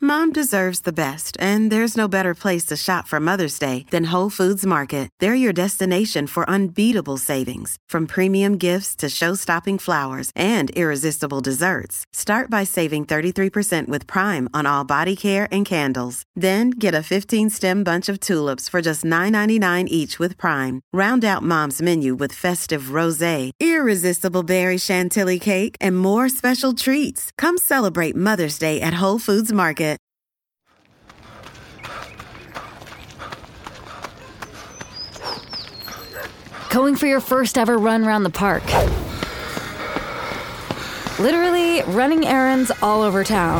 Mom deserves the best, and there's no better place to shop for Mother's Day than Whole Foods Market. They're your destination for unbeatable savings, from premium gifts to show-stopping flowers and irresistible desserts. Start by saving 33% with Prime on all body care and candles. Then get a 15-stem bunch of tulips for just $9.99 each with Prime. Round out Mom's menu with festive rosé, irresistible berry chantilly cake, and more special treats. Come celebrate Mother's Day at Whole Foods Market. Going for your first ever run around the park. Literally running errands all over town.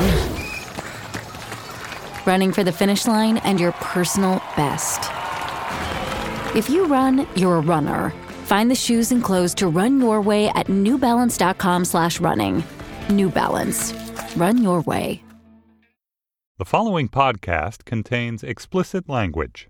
Running for the finish line and your personal best. If you run, you're a runner. Find the shoes and clothes to run your way at newbalance.com/running. New Balance. Run your way. The following podcast contains explicit language.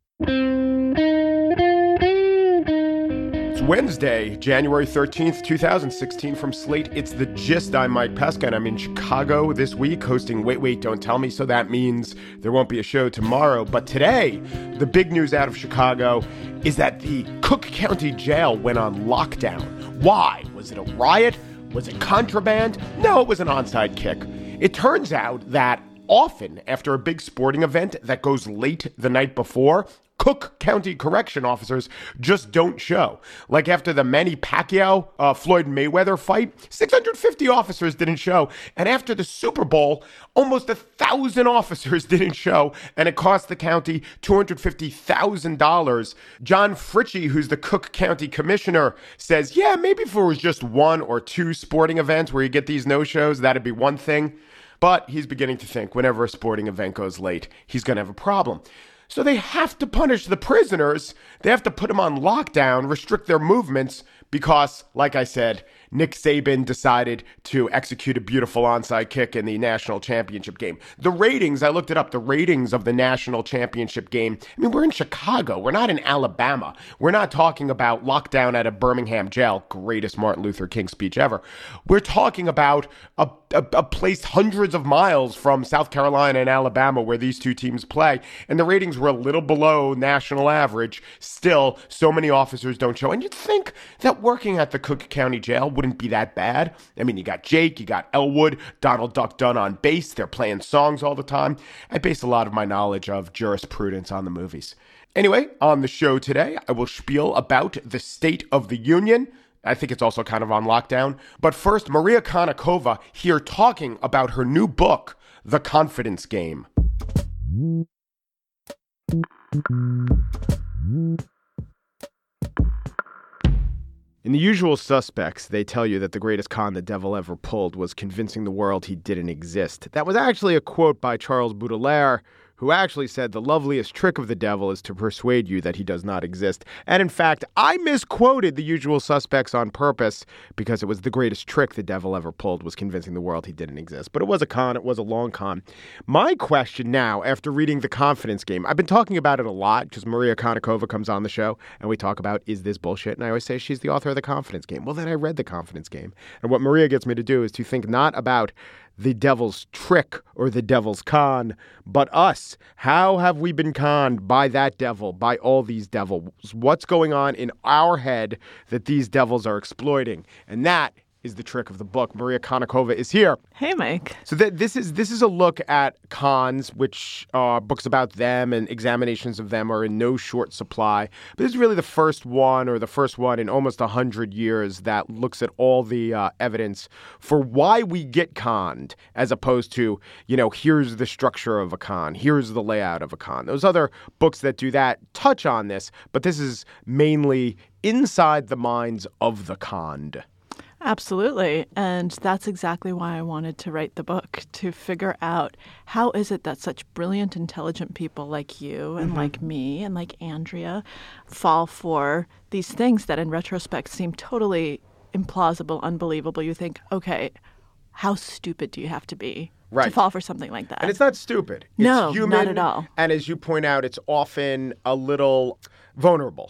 It's Wednesday, January 13th, 2016. From Slate, it's The Gist. I'm Mike Pesca, and I'm in Chicago this week hosting Wait, Wait, Don't Tell Me, so that means there won't be a show tomorrow. But today, the big news out of Chicago is that the Cook County Jail went on lockdown. Why? Was it a riot? Was it contraband? No, it was an onside kick. It turns out that often after a big sporting event that goes late the night before, Cook County correction officers just don't show. Like after the Manny Pacquiao, Floyd Mayweather fight, 650 officers didn't show. And after the Super Bowl, almost 1,000 officers didn't show. And it cost the county $250,000. John Fritchie, who's the Cook County commissioner, says, yeah, maybe if it was just one or two sporting events where you get these no-shows, that'd be one thing. But he's beginning to think whenever a sporting event goes late, he's going to have a problem. So they have to punish the prisoners. They have to put them on lockdown, restrict their movements, because, like I said, Nick Saban decided to execute a beautiful onside kick in the national championship game. The ratings, I looked it up, the ratings of the national championship game, I mean, we're in Chicago. We're not in Alabama. We're not talking about lockdown at a Birmingham jail, greatest Martin Luther King speech ever. We're talking about a place hundreds of miles from South Carolina and Alabama where these two teams play. And the ratings were a little below national average. Still, so many officers don't show. And you'd think that working at the Cook County Jail wouldn't be that bad. I mean, you got Jake, you got Elwood, Donald Duck Dunn on bass. They're playing songs all the time. I base a lot of my knowledge of jurisprudence on the movies. Anyway, on the show today, I will spiel about the State of the Union. I think it's also kind of on lockdown. But first, Maria Konnikova here talking about her new book, The Confidence Game. In The Usual Suspects, they tell you that the greatest con the devil ever pulled was convincing the world he didn't exist. That was actually a quote by Charles Baudelaire, who actually said the loveliest trick of the devil is to persuade you that he does not exist. And in fact, I misquoted The Usual Suspects on purpose because it was the greatest trick the devil ever pulled was convincing the world he didn't exist. But it was a con. It was a long con. My question now, after reading The Confidence Game, I've been talking about it a lot because Maria Konnikova comes on the show and we talk about, is this bullshit? And I always say she's the author of The Confidence Game. Well, then I read The Confidence Game. And what Maria gets me to do is to think not about the devil's trick or the devil's con, but us. How have we been conned by that devil, by all these devils? What's going on in our head that these devils are exploiting? And that is the trick of the book. Maria Konnikova is here. Hey, Mike. So this is a look at cons, which books about them and examinations of them are in no short supply. But this is really the first one in almost 100 years that looks at all the evidence for why we get conned, as opposed to, here's the structure of a con, here's the layout of a con. Those other books that do that touch on this, but this is mainly inside the minds of the conned. Absolutely. And that's exactly why I wanted to write the book, to figure out how is it that such brilliant, intelligent people like you and like me and like Andrea fall for these things that in retrospect seem totally implausible, unbelievable. You think, okay, how stupid do you have to be to fall for something like that? And it's not stupid. It's no, human, not at all. And as you point out, it's often a little vulnerable.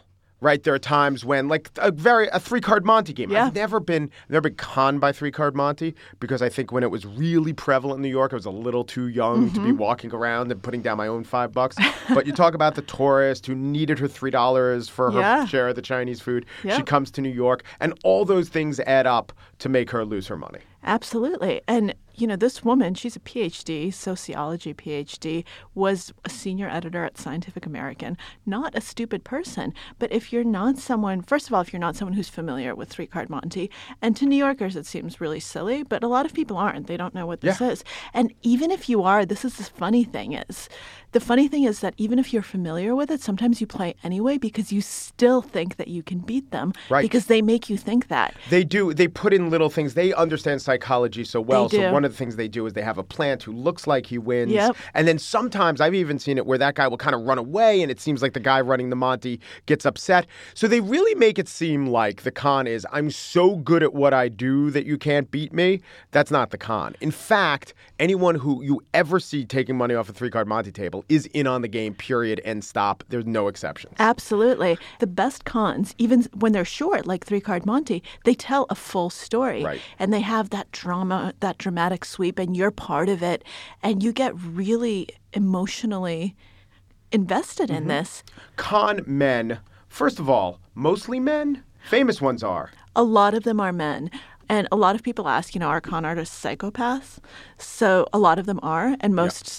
right? There are times when, like a 3-card Monte game. Yeah. I've never been conned by 3-card Monte because I think when it was really prevalent in New York, I was a little too young to be walking around and putting down my own $5. But you talk about the tourist who needed her $3 for her share of the Chinese food. Yep. She comes to New York, and all those things add up to make her lose her money. Absolutely. And, this woman, she's a PhD, sociology PhD, was a senior editor at Scientific American. Not a stupid person. But if you're not someone, first of all, if you're not someone who's familiar with 3-card Monte, and to New Yorkers it seems really silly, but a lot of people aren't. They don't know what this is. And even if you are, this is the funny thing is. The funny thing is that even if you're familiar with it, sometimes you play anyway because you still think that you can beat them. Right. Because they make you think that. They do. They put in little things. They understand psychology so well. They do. So one of the things they do is they have a plant who looks like he wins. Yep. And then sometimes I've even seen it where that guy will kind of run away and it seems like the guy running the Monte gets upset. So they really make it seem like the con is I'm so good at what I do that you can't beat me. That's not the con. In fact, anyone who you ever see taking money off a 3-card Monte table is in on the game, period, end stop. There's no exceptions. Absolutely. The best cons, even when they're short, like 3-card Monte, they tell a full story. Right. And they have that drama, that dramatic sweep, and you're part of it. And you get really emotionally invested in this. Con men, first of all, mostly men? Famous ones are. A lot of them are men. And a lot of people ask, are con artists psychopaths? So a lot of them are, and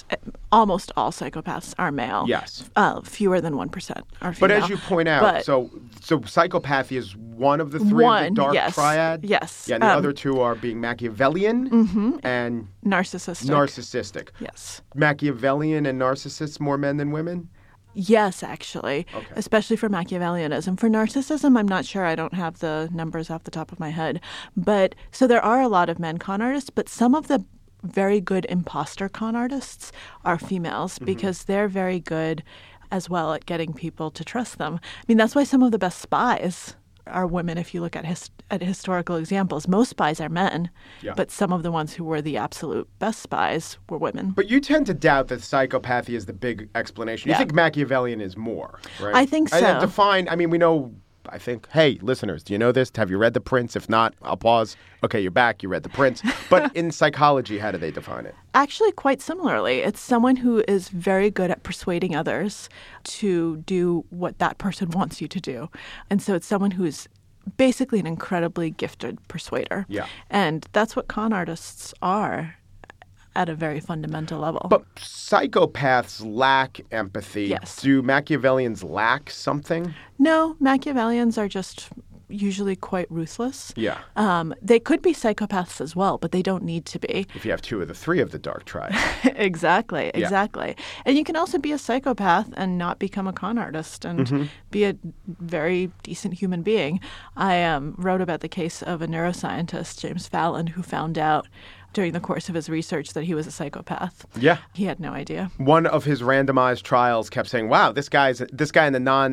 almost all psychopaths are male. Yes. Fewer than 1% are female. But as you point out, so psychopathy is one of the three of the dark triad? Yes. Yeah, and the other two are being Machiavellian and narcissistic. Yes. Machiavellian and narcissists more men than women? Yes, actually, especially for Machiavellianism. For narcissism, I'm not sure. I don't have the numbers off the top of my head. But so there are a lot of men con artists, but some of the very good imposter con artists are females because they're very good as well at getting people to trust them. I mean, that's why some of the best spies are women if you look at historical examples. Most spies are men, but some of the ones who were the absolute best spies were women. But you tend to doubt that psychopathy is the big explanation. You think Machiavellian is more, right? I think so. We know, I think, hey, listeners, do you know this? Have you read The Prince? If not, I'll pause. Okay, you're back. You read The Prince. But in psychology, how do they define it? Actually, quite similarly. It's someone who is very good at persuading others to do what that person wants you to do. And so it's someone who's basically an incredibly gifted persuader. Yeah. And that's what con artists are at a very fundamental level. But psychopaths lack empathy. Yes. Do Machiavellians lack something? No, Machiavellians are just usually quite ruthless. Yeah. They could be psychopaths as well, but they don't need to be. If you have 2 of the 3 of the dark triad. Exactly. And you can also be a psychopath and not become a con artist and be a very decent human being. I wrote about the case of a neuroscientist, James Fallon, who found out during the course of his research that he was a psychopath. Yeah. He had no idea. One of his randomized trials kept saying, wow, this guy in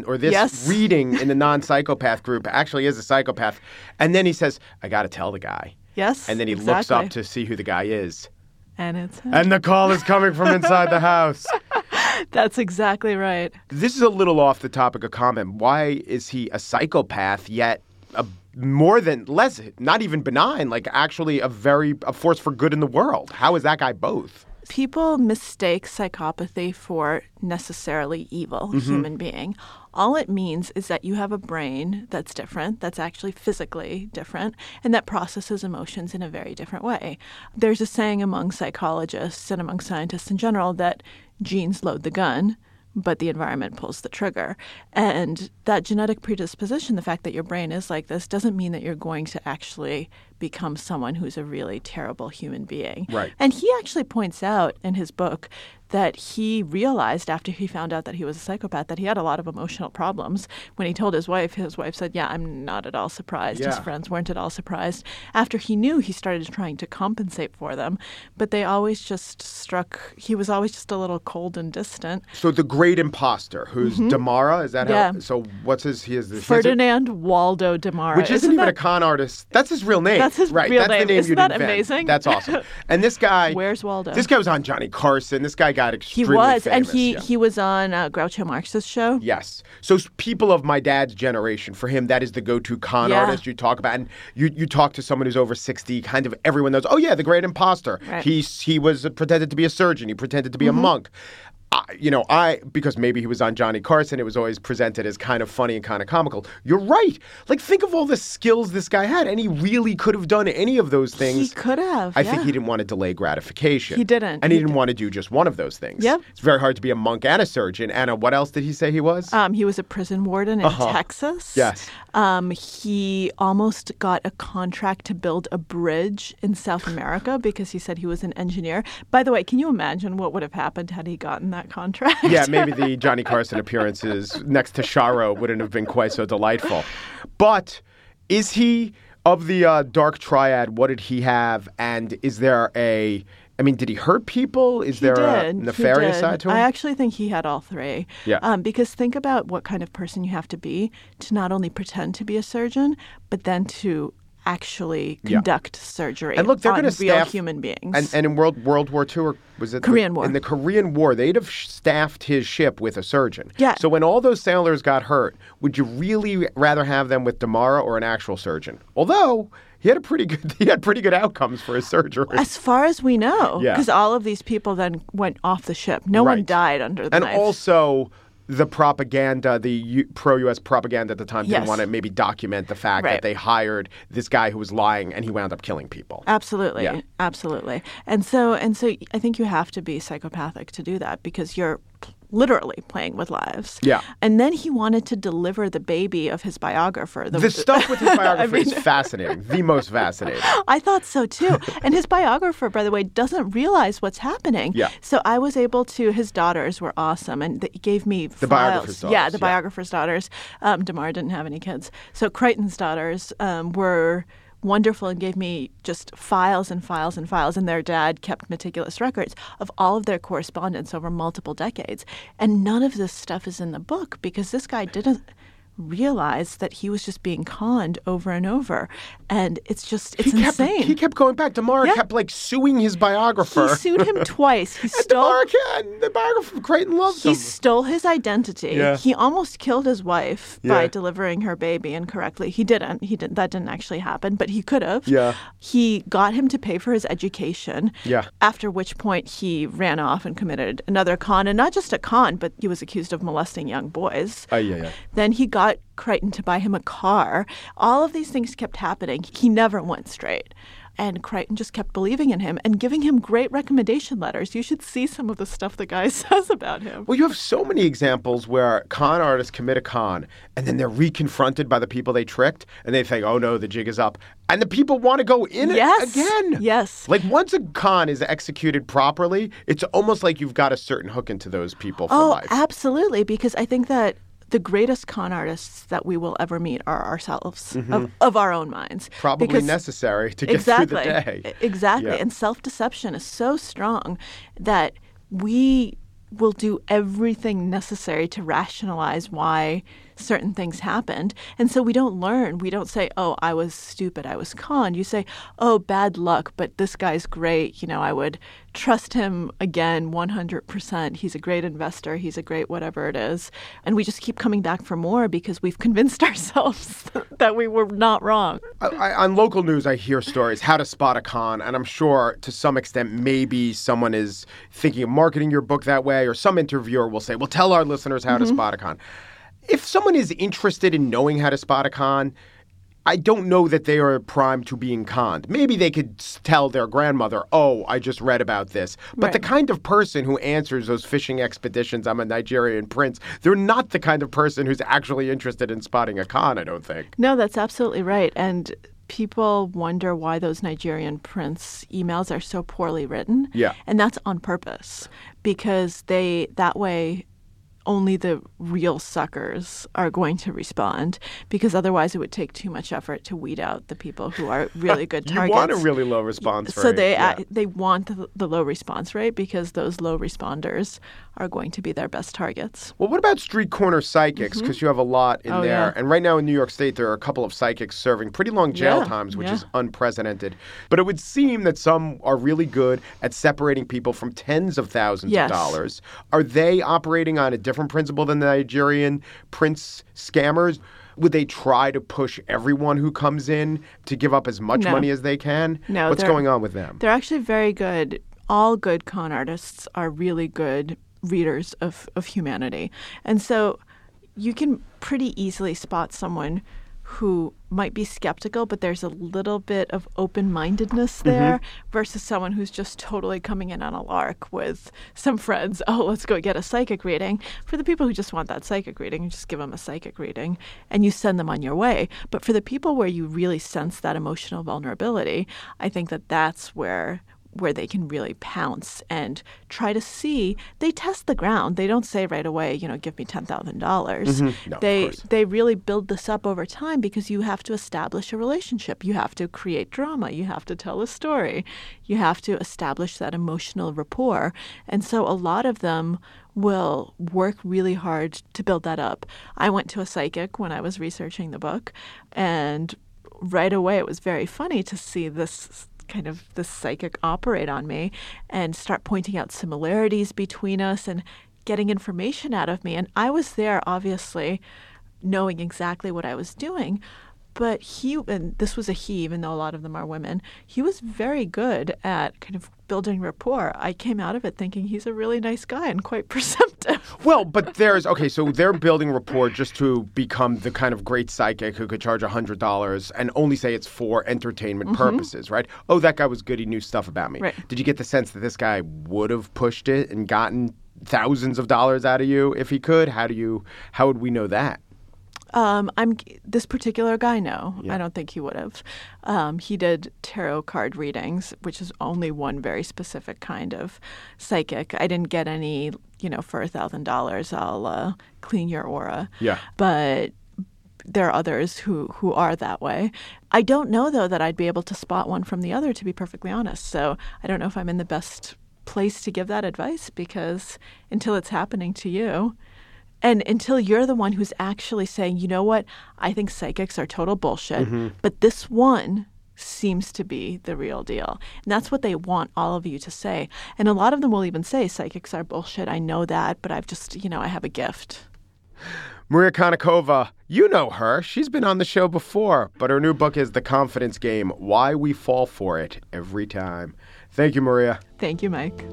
the reading in the non-psychopath group actually is a psychopath. And then he says, I got to tell the guy. Yes, and then he looks up to see who the guy is. And it's him. And the call is coming from inside the house. That's exactly right. This is a little off the topic of comment. Why is he a psychopath yet not even benign, like actually a force for good in the world? How is that guy both? People mistake psychopathy for necessarily evil human being. All it means is that you have a brain that's different, that's actually physically different, and that processes emotions in a very different way. There's a saying among psychologists and among scientists in general that genes load the gun, but the environment pulls the trigger. And that genetic predisposition, the fact that your brain is like this, doesn't mean that you're going to actually become someone who's a really terrible human being. Right. And he actually points out in his book that he realized after he found out that he was a psychopath that he had a lot of emotional problems. When he told his wife said, yeah, I'm not at all surprised. Yeah. His friends weren't at all surprised. After he knew, he started trying to compensate for them. But they always just he was always just a little cold and distant. So the great imposter, who's Damara, is that how? So what's his? Ferdinand Waldo Damara. Which isn't even a con artist. That's his real name. That's his right. real That's name. the name Isn't you'd that invent. amazing? That's awesome. And this guy, Where's Waldo? This guy was on Johnny Carson. This guy got He extremely was, famous. and he was on Groucho Marx's show. Yes. So people of my dad's generation, for him, that is the go-to con artist you talk about. And you talk to someone who's over 60, kind of everyone knows, oh, yeah, the great imposter. Right. He was pretended to be a surgeon. He pretended to be a monk. Because maybe he was on Johnny Carson, it was always presented as kind of funny and kind of comical. You're right. Like, think of all the skills this guy had, and he really could have done any of those things. He could have. I think he didn't want to delay gratification. He didn't. And he didn't want to do just one of those things. Yep. It's very hard to be a monk and a surgeon. Anna, what else did he say he was? He was a prison warden in Texas. Yes. He almost got a contract to build a bridge in South America because he said he was an engineer. By the way, can you imagine what would have happened had he gotten that contract? Yeah, maybe the Johnny Carson appearances next to Charo wouldn't have been quite so delightful. But is he, of the Dark Triad, what did he have? And is there did he hurt people? Is there a nefarious side to him? I actually think he had all three. Yeah. Because think about what kind of person you have to be to not only pretend to be a surgeon, but then to actually conduct surgery and look, they're on going to real staff human beings. And in World War II, or was it Korean War? In the Korean War, they'd have staffed his ship with a surgeon. Yeah. So when all those sailors got hurt, would you really rather have them with Damara or an actual surgeon? Although he had pretty good outcomes for his surgery. As far as we know, Yeah. because all of these people then went off the ship. No one died under the and knife. also, the propaganda, the pro-U.S. propaganda at the time didn't Yes. want to maybe document the fact Right. that they hired this guy who was lying and he wound up killing people. Absolutely. Yeah. Absolutely. And so I think you have to be psychopathic to do that because you're literally playing with lives. Yeah. And then he wanted to deliver the baby of his biographer. The stuff with his biographer is fascinating, the most fascinating. I thought so too. And his biographer, by the way, doesn't realize what's happening. Yeah. So I was able to, his daughters were awesome and they gave me The files. biographer's daughters, Yeah, the yeah. biographer's daughters. Damar didn't have any kids. So Crichton's daughters were wonderful and gave me just files and files and files. And their dad kept meticulous records of all of their correspondence over multiple decades. And none of this stuff is in the book because this guy didn't realize that he was just being conned over and over. And it's insane. He kept going back. Damara Yeah. kept suing his biographer. He sued him twice. He And stole. the biographer Creighton loved He him. stole his identity. Yeah. He almost killed his wife by Yeah. delivering her baby incorrectly. He didn't. That didn't actually happen, but he could have. Yeah. He got him to pay for his education. Yeah. After which point he ran off and committed another con, and not just a con, but he was accused of molesting young boys. Yeah. Then he got Crichton to buy him a car. All of these things kept happening. He never went straight. And Crichton just kept believing in him and giving him great recommendation letters. You should see some of the stuff the guy says about him. Well, you have so many examples where con artists commit a con and then they're reconfronted by the people they tricked and they think, oh no, the jig is up. And the people want to go in Yes. it again. Yes. Like once a con is executed properly, it's almost like you've got a certain hook into those people for life. Absolutely. Because I think that the greatest con artists that we will ever meet are ourselves, of our own minds. Probably Because- necessary to get through the day. Exactly. Yeah. And self-deception is so strong that we will do everything necessary to rationalize why certain things happened. And so we don't learn. We don't say, oh, I was stupid, I was conned. You say, oh, bad luck, but this guy's great. I would trust him again 100%. He's a great investor. He's a great whatever it is. And we just keep coming back for more because we've convinced ourselves that we were not wrong. On local news, I hear stories, how to spot a con, and I'm sure to some extent maybe someone is thinking of marketing your book that way, or some interviewer will say, well, tell our listeners how to spot a con. If someone is interested in knowing how to spot a con, I don't know that they are primed to being conned. Maybe they could tell their grandmother, oh, I just read about this. But Right. the kind of person who answers those fishing expeditions, I'm a Nigerian prince, they're not the kind of person who's actually interested in spotting a con, I don't think. No, that's absolutely right. And people wonder why those Nigerian prince emails are so poorly written. Yeah. And that's on purpose because that way only the real suckers are going to respond, because otherwise it would take too much effort to weed out the people who are really good targets. You want a really low response rate. So they want the low response rate because those low responders are going to be their best targets. Well, what about street corner psychics? Because you have a lot in there. Yeah. And right now in New York State, there are a couple of psychics serving pretty long jail times, which is unprecedented. But it would seem that some are really good at separating people from tens of thousands of dollars. Are they operating on a different principle than the Nigerian prince scammers? Would they try to push everyone who comes in to give up as much money as they can? No. What's going on with them? They're actually very good. All good con artists are really good readers of humanity. And so you can pretty easily spot someone who might be skeptical, but there's a little bit of open-mindedness there versus someone who's just totally coming in on a lark with some friends. Oh, let's go get a psychic reading. For the people who just want that psychic reading, you just give them a psychic reading and you send them on your way. But for the people where you really sense that emotional vulnerability, I think that that's where they can really pounce and try to see. They test the ground. They don't say right away, give me $10,000. No, they really build this up over time because you have to establish a relationship. You have to create drama. You have to tell a story. You have to establish that emotional rapport. And so a lot of them will work really hard to build that up. I went to a psychic when I was researching the book, and right away it was very funny to see this psychic operate on me and start pointing out similarities between us and getting information out of me. And I was there, obviously, knowing exactly what I was doing. But and this was a he, even though a lot of them are women, he was very good at kind of building rapport. I came out of it thinking he's a really nice guy and quite perceptive. Well, but so they're building rapport just to become the kind of great psychic who could charge $100 and only say it's for entertainment purposes, right? Oh, that guy was good. He knew stuff about me. Right. Did you get the sense that this guy would have pushed it and gotten thousands of dollars out of you if he could? How would we know that? This particular guy, no. Yeah. I don't think he would have. He did tarot card readings, which is only one very specific kind of psychic. I didn't get any, for $1,000, I'll clean your aura. Yeah. But there are others who are that way. I don't know, though, that I'd be able to spot one from the other, to be perfectly honest. So I don't know if I'm in the best place to give that advice, because until it's happening to you, and until you're the one who's actually saying, you know what, I think psychics are total bullshit, but this one seems to be the real deal. And that's what they want all of you to say. And a lot of them will even say, psychics are bullshit, I know that, but I've just, I have a gift. Maria Konnikova, you know her. She's been on the show before, but her new book is The Confidence Game, Why We Fall For It Every Time. Thank you, Maria. Thank you, Mike.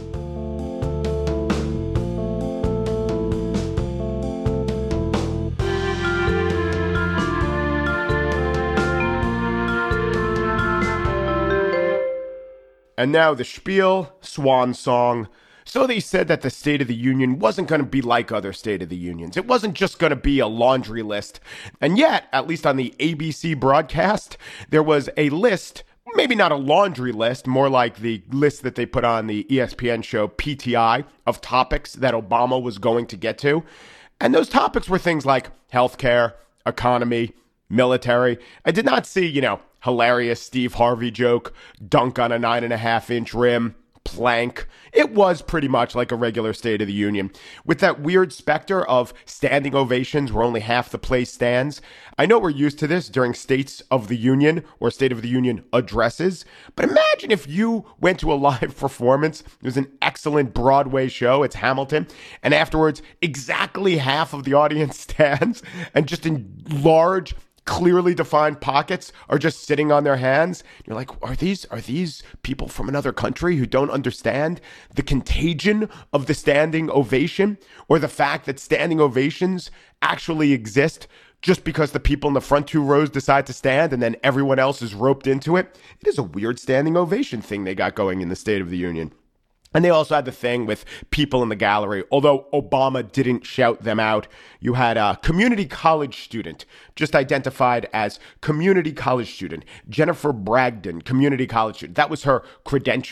And now the spiel, swan song. So they said that the State of the Union wasn't going to be like other State of the Unions. It wasn't just going to be a laundry list. And yet, at least on the ABC broadcast, there was a list, maybe not a laundry list, more like the list that they put on the ESPN show PTI of topics that Obama was going to get to. And those topics were things like healthcare, economy, military. I did not see, hilarious Steve Harvey joke, dunk on a 9.5-inch rim, plank. It was pretty much like a regular State of the Union, with that weird specter of standing ovations where only half the place stands. I know we're used to this during States of the Union or State of the Union addresses, but imagine if you went to a live performance. It was an excellent Broadway show. It's Hamilton. And afterwards, exactly half of the audience stands and just in large, clearly defined pockets are just sitting on their hands. You're like, are these people from another country who don't understand the contagion of the standing ovation, or the fact that standing ovations actually exist just because the people in the front two rows decide to stand and then everyone else is roped into it? It is a weird standing ovation thing they got going in the State of the Union. And they also had the thing with people in the gallery. Although Obama didn't shout them out, you had a community college student, just identified as community college student, Jennifer Bragdon, community college student. That was her credential.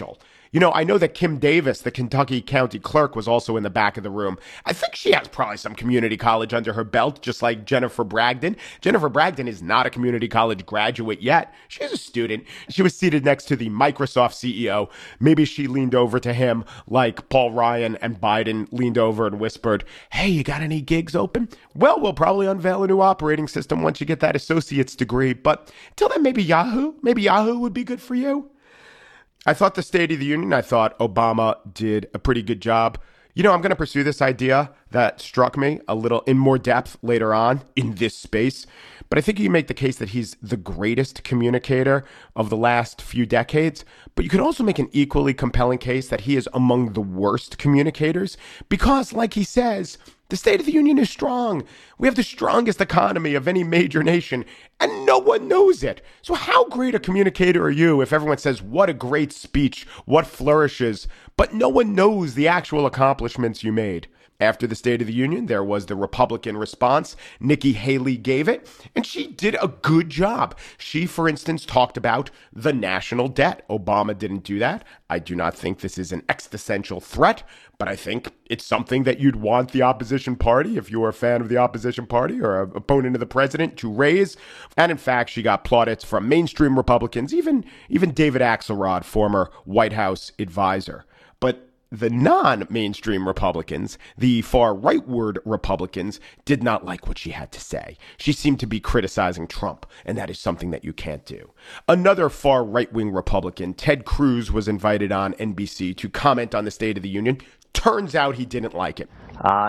You know, I know that Kim Davis, the Kentucky county clerk, was also in the back of the room. I think she has probably some community college under her belt, just like Jennifer Bragdon. Jennifer Bragdon is not a community college graduate yet. She's a student. She was seated next to the Microsoft CEO. Maybe she leaned over to him like Paul Ryan and Biden leaned over and whispered, "Hey, you got any gigs open?" Well, we'll probably unveil a new operating system once you get that associate's degree. But till then, maybe Yahoo would be good for you. I thought the State of the Union, I thought Obama did a pretty good job. You know, I'm going to pursue this idea that struck me a little in more depth later on in this space. But I think you make the case that he's the greatest communicator of the last few decades. But you could also make an equally compelling case that he is among the worst communicators because, like he says, the State of the Union is strong. We have the strongest economy of any major nation, and no one knows it. So how great a communicator are you if everyone says, what a great speech, what flourishes, but no one knows the actual accomplishments you made? After the State of the Union, there was the Republican response. Nikki Haley gave it, and she did a good job. She, for instance, talked about the national debt. Obama didn't do that. I do not think this is an existential threat, but I think it's something that you'd want the opposition party, if you were a fan of the opposition party or an opponent of the president, to raise. And in fact, she got plaudits from mainstream Republicans, even David Axelrod, former White House advisor. But the non-mainstream Republicans, the far rightward Republicans, did not like what she had to say. She seemed to be criticizing Trump, and that is something that you can't do. Another far right-wing Republican, Ted Cruz, was invited on NBC to comment on the State of the Union. Turns out he didn't like it.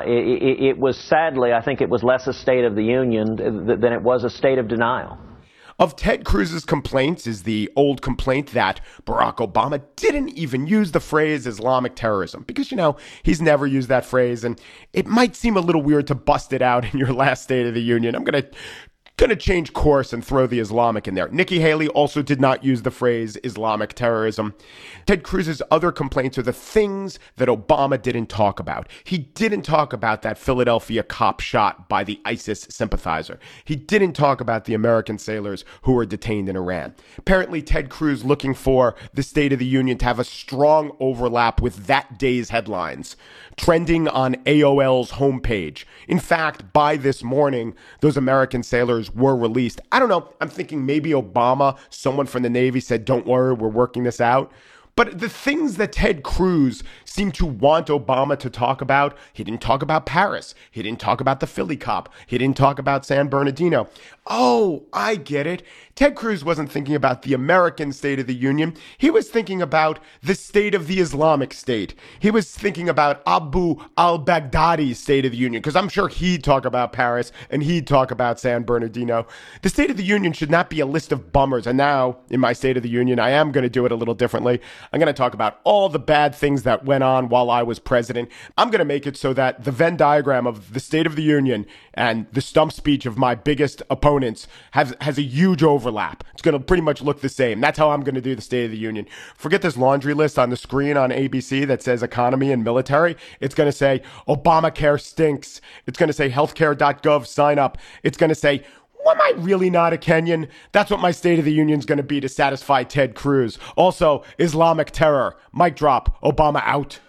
It was sadly, I think it was less a State of the Union than it was a state of denial. Of Ted Cruz's complaints is the old complaint that Barack Obama didn't even use the phrase Islamic terrorism because, you know, he's never used that phrase, and it might seem a little weird to bust it out in your last State of the Union. I'm going to change course and throw the Islamic in there. Nikki Haley also did not use the phrase Islamic terrorism. Ted Cruz's other complaints are the things that Obama didn't talk about. He didn't talk about that Philadelphia cop shot by the ISIS sympathizer. He didn't talk about the American sailors who were detained in Iran. Apparently, Ted Cruz looking for the State of the Union to have a strong overlap with that day's headlines, trending on AOL's homepage. In fact, by this morning, those American sailors were released. I don't know. I'm thinking maybe Obama, someone from the Navy said, "Don't worry, we're working this out." But the things that Ted Cruz seemed to want Obama to talk about, he didn't talk about Paris. He didn't talk about the Philly cop. He didn't talk about San Bernardino. Oh, I get it. Ted Cruz wasn't thinking about the American State of the Union. He was thinking about the state of the Islamic State. He was thinking about Abu al-Baghdadi's State of the Union, because I'm sure he'd talk about Paris and he'd talk about San Bernardino. The State of the Union should not be a list of bummers. And now, in my State of the Union, I am going to do it a little differently. I'm going to talk about all the bad things that went on while I was president. I'm going to make it so that the Venn diagram of the State of the Union and the stump speech of my biggest opponents has a huge overlap. It's going to pretty much look the same. That's how I'm going to do the State of the Union. Forget this laundry list on the screen on ABC that says economy and military. It's going to say Obamacare stinks. It's going to say healthcare.gov sign up. It's going to say, am I really not a Kenyan? That's what my State of the Union is going to be to satisfy Ted Cruz. Also, Islamic terror. Mic drop. Obama out.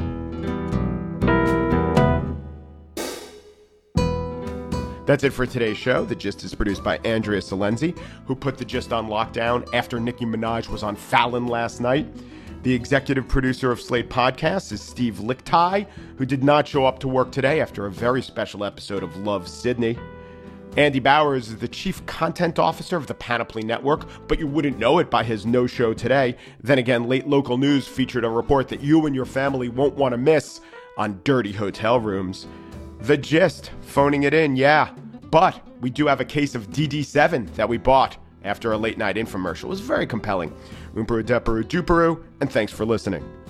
That's it for today's show. The Gist is produced by Andrea Salenzi, who put The Gist on lockdown after Nicki Minaj was on Fallon last night. The executive producer of Slate Podcasts is Steve Lickteig, who did not show up to work today after a very special episode of Love, Sydney. Andy Bowers is the chief content officer of the Panoply Network, but you wouldn't know it by his no-show today. Then again, Late Local News featured a report that you and your family won't want to miss on dirty hotel rooms. The Gist, phoning it in, yeah. But we do have a case of DD7 that we bought after a late night infomercial. It was very compelling. Oomperu Deperu Duperu, and thanks for listening.